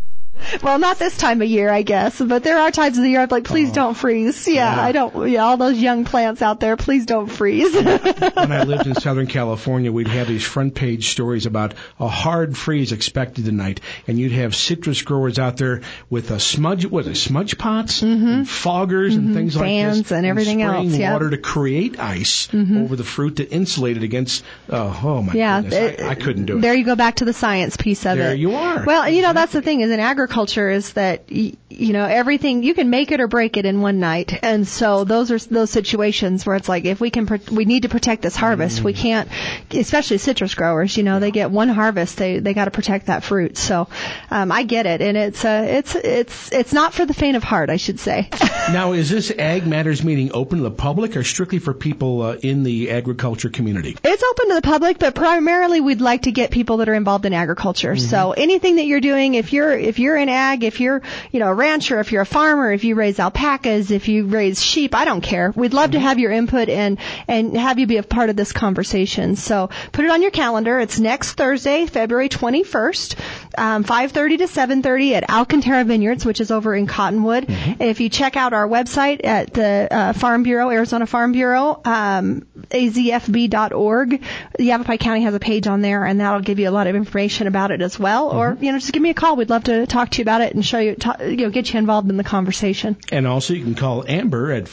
Well, not this time of year, I guess, but there are times of the year I'm like, please don't freeze. I don't. Yeah, all those young plants out there, please don't freeze. When I lived in Southern California, we'd have these front page stories about a hard freeze expected tonight, and you'd have citrus growers out there with a smudge pots, and foggers, and things like this, fans and everything else. Spraying water to create ice over the fruit to insulate it against. Oh my goodness, I couldn't do it. There you go back to the science piece of it. There you are. Well, that's the thing is in agriculture is that everything you can make it or break it in one night, and so those are those situations where it's like if we need to protect this harvest, we can't, especially citrus growers. They get one harvest, they got to protect that fruit. So I get it, and it's not for the faint of heart, I should say. Now, is this Ag Matters meeting open to the public or strictly for people in the agriculture community? It's open to the public, but primarily we'd like to get people that are involved in agriculture. So anything that you're doing, if you're in ag, if you're a rancher, if you're a farmer, if you raise alpacas, if you raise sheep, I don't care. We'd love to have your input and have you be a part of this conversation. So put it on your calendar. It's next Thursday, February 21st, 5:30 to 7:30 at Alcantara Vineyards, which is over in Cottonwood. If you check out our website at the Farm Bureau, Arizona Farm Bureau, azfb.org, Yavapai County has a page on there, and that'll give you a lot of information about it as well. Or just give me a call. We'd love to talk to you about it and show you, get you involved in the conversation. And also, you can call Amber at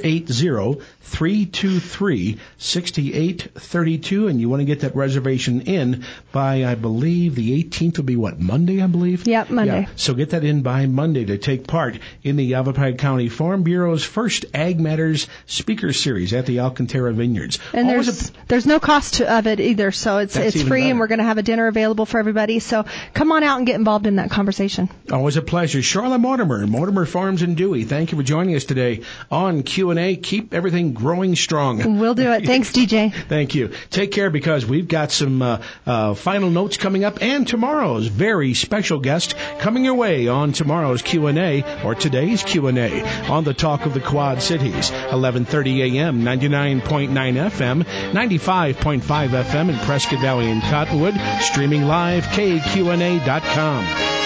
480-323-6832, and you want to get that reservation in by, I believe, the 18th will be Monday, I believe? Yep, Monday. Yeah. So get that in by Monday to take part in the Yavapai County Farm Bureau's first Ag Matters Speaker Series at the Alcantara Vineyards. And there's no cost of it either, so it's free, better. And we're going to have a dinner available for everybody. So come on out and get involved in that conversation. Always a pleasure. Charlotte Mortimer Farms in Dewey, thank you for joining us today on Q&A. Keep everything growing strong. We'll do it. Thanks, DJ. Thank you. Take care, because we've got some final notes coming up and tomorrow's very special guest coming your way on tomorrow's Q&A, or today's Q&A, on the Talk of the Quad Cities, 11:30 a.m., 99.9 FM, 95.5 FM in Prescott Valley and Cottonwood, streaming live, KQNA.com.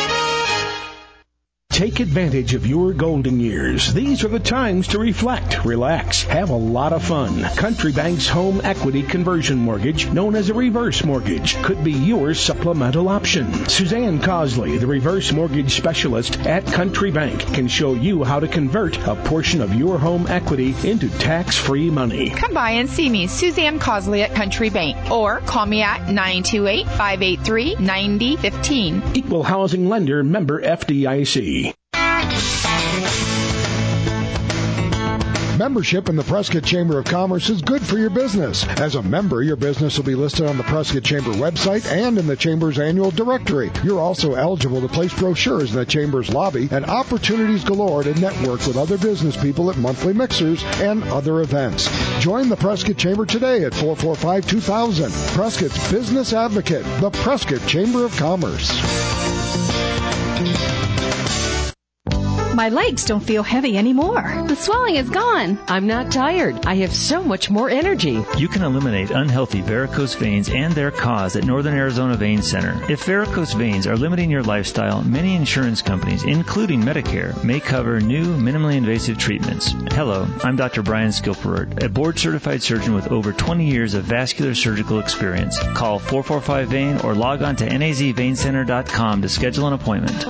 Take advantage of your golden years. These are the times to reflect, relax, have a lot of fun. Country Bank's home equity conversion mortgage, known as a reverse mortgage, could be your supplemental option. Suzanne Cosley, the reverse mortgage specialist at Country Bank, can show you how to convert a portion of your home equity into tax-free money. Come by and see me, Suzanne Cosley at Country Bank, or call me at 928-583-9015. Equal housing lender, member FDIC. Membership in the Prescott Chamber of Commerce is good for your business. As a member, your business will be listed on the Prescott Chamber website and in the Chamber's annual directory. You're also eligible to place brochures in the Chamber's lobby and opportunities galore to network with other business people at monthly mixers and other events. Join the Prescott Chamber today at 445-2000. Prescott's Business Advocate, the Prescott Chamber of Commerce. My legs don't feel heavy anymore. The swelling is gone. I'm not tired. I have so much more energy. You can eliminate unhealthy varicose veins and their cause at Northern Arizona Vein Center. If varicose veins are limiting your lifestyle, many insurance companies, including Medicare, may cover new minimally invasive treatments. Hello, I'm Dr. Brian Skilperud, a board-certified surgeon with over 20 years of vascular surgical experience. Call 445-VEIN or log on to nazveincenter.com to schedule an appointment.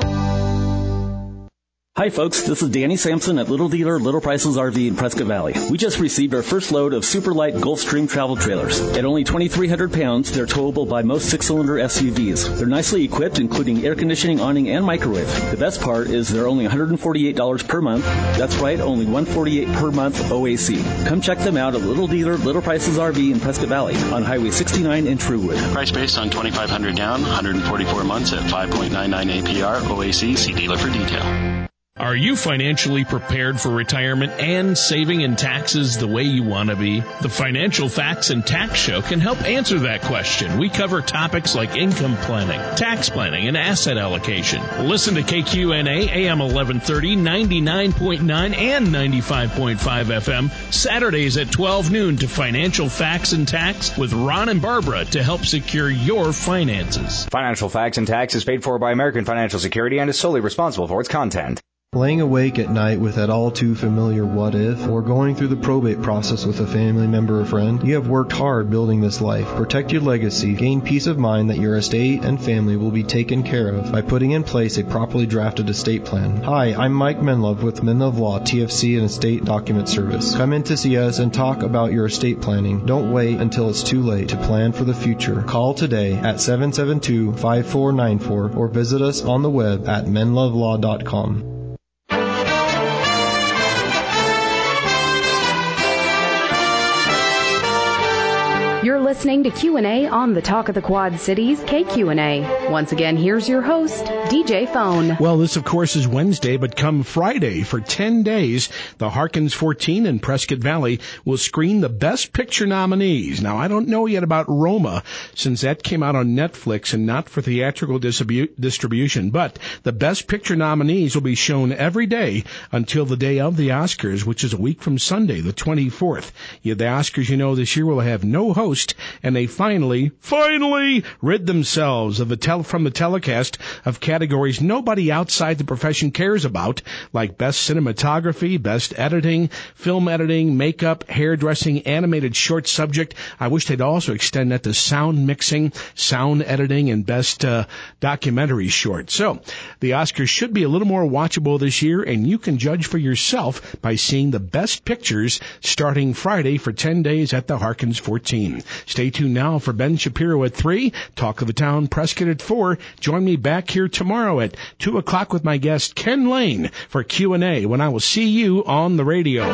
Hi folks, this is Danny Sampson at Little Dealer Little Prices RV in Prescott Valley. We just received our first load of super light Gulfstream travel trailers. At only 2,300 pounds, they're towable by most six-cylinder SUVs. They're nicely equipped, including air conditioning, awning, and microwave. The best part is they're only $148 per month. That's right, only $148 per month OAC. Come check them out at Little Dealer Little Prices RV in Prescott Valley on Highway 69 in Truewood. Price based on $2,500 down, 144 months at 5.99 APR. OAC, see dealer for detail. Are you financially prepared for retirement and saving in taxes the way you want to be? The Financial Facts and Tax Show can help answer that question. We cover topics like income planning, tax planning, and asset allocation. Listen to KQNA AM 1130, 99.9 and 95.5 FM, Saturdays at 12 noon to Financial Facts and Tax with Ron and Barbara to help secure your finances. Financial Facts and Tax is paid for by American Financial Security and is solely responsible for its content. Laying awake at night with that all-too-familiar what if, or going through the probate process with a family member or friend, you have worked hard building this life. Protect your legacy. Gain peace of mind that your estate and family will be taken care of by putting in place a properly drafted estate plan. Hi, I'm Mike Menlove with Menlove Law, TFC and Estate Document Service. Come in to see us and talk about your estate planning. Don't wait until it's too late to plan for the future. Call today at 772-5494 or visit us on the web at menlovelaw.com. You're listening to Q&A on the Talk of the Quad Cities, KQNA. Once again, here's your host, DJ Phone. Well, this, of course, is Wednesday, but come Friday, for 10 days, the Harkins 14 in Prescott Valley will screen the Best Picture nominees. Now, I don't know yet about Roma, since that came out on Netflix and not for theatrical distribution, but the Best Picture nominees will be shown every day until the day of the Oscars, which is a week from Sunday, the 24th. The Oscars, this year will have no host, and they finally rid themselves of from the telecast of categories nobody outside the profession cares about, like Best Cinematography, Best Editing, Film Editing, Makeup, Hairdressing, Animated Short Subject. I wish they'd also extend that to Sound Mixing, Sound Editing, and Best Documentary Short. So, the Oscars should be a little more watchable this year, and you can judge for yourself by seeing the Best Pictures starting Friday for 10 days at the Harkins 14. Stay tuned now for Ben Shapiro at 3, Talk of the Town, Prescott at 4. Join me back here tomorrow at 2 o'clock with my guest Ken Lane for Q&A when I will see you on the radio.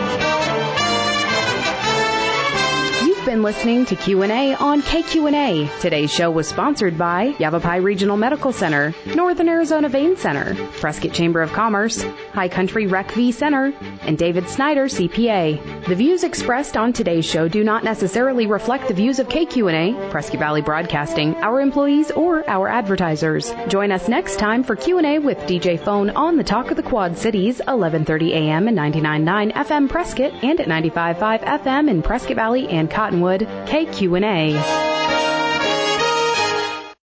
Been listening to Q&A on KQNA. Today's show was sponsored by Yavapai Regional Medical Center, Northern Arizona Vein Center, Prescott Chamber of Commerce, High Country Rec V Center, and David Snyder, CPA. The views expressed on today's show do not necessarily reflect the views of KQNA, Prescott Valley Broadcasting, our employees, or our advertisers. Join us next time for Q&A with DJ Phone on the Talk of the Quad Cities, 1130 AM and 99.9 FM Prescott, and at 95.5 FM in Prescott Valley and Cottonwood, KQNA.